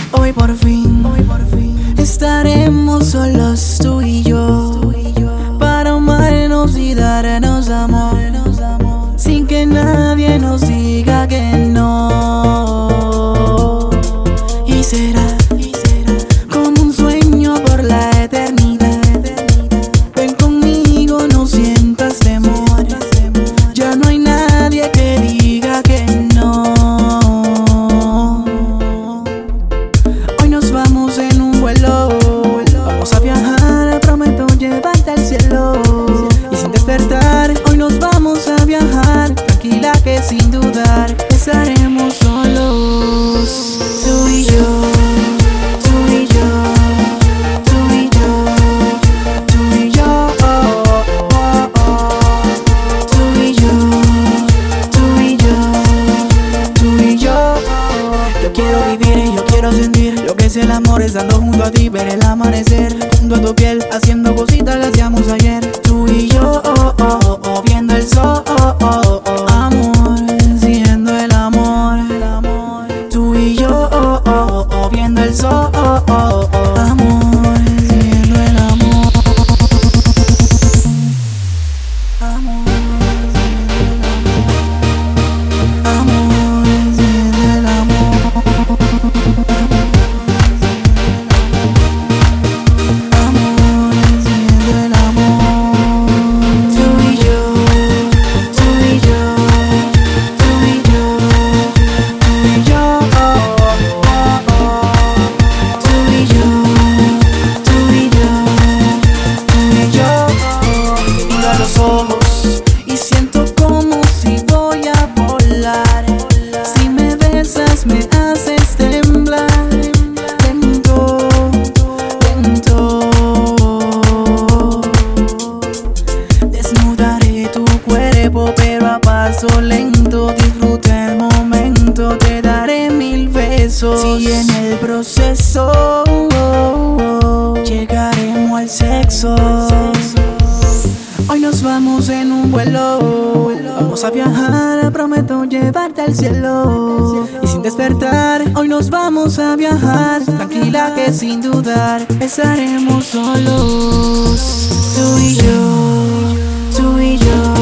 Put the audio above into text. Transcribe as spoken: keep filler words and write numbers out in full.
Hoy por fin, hoy por fin estaremos solos tú y yo, para amarnos y darnos amor, sin que nadie nos diga que no. Y será como un sueño por la eternidad. Ven conmigo, no sientas temor, ya no hay nadie que diga que no. Hoy nos vamos en un vuelo, vamos a viajar, prometo llevarte al cielo. Y sin despertar, hoy nos vamos a viajar, tranquila que sin dudar estaremos solos, tú y yo. Lo que es el amor, estando junto a ti, ver el amanecer, junto a tu piel, haciendo cositas que hacíamos ayer. Tú y yo, oh, oh, oh, oh, viendo el sol, oh, oh, oh, amor, siendo el amor, el amor. Tú y yo, oh, oh, oh, viendo el sol, oh, oh, oh, amor, siendo el amor, amor, amor, siendo el amor. Y siento como si voy a volar. Si me besas me haces temblar. Lento, lento. Desnudaré tu cuerpo pero a paso lento. Disfruta el momento, te daré mil besos. Si en el proceso oh, oh, oh, llegaremos al sexo. Hoy nos vamos en un vuelo, vamos a viajar, prometo llevarte al cielo. Y sin despertar, hoy nos vamos a viajar, tranquila que sin dudar estaremos solos, tú y yo, tú y yo.